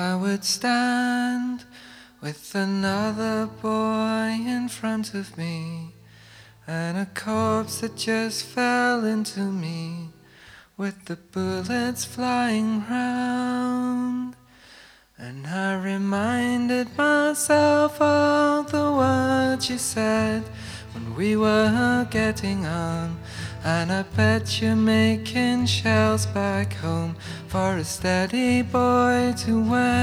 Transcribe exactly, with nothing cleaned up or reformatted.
I would stand with another boy in front of me, and a corpse that just fell into me, with the bullets flying round. And I reminded myself of the words you said when we were getting on. And I bet you're making shells back home for a steady boy to wear.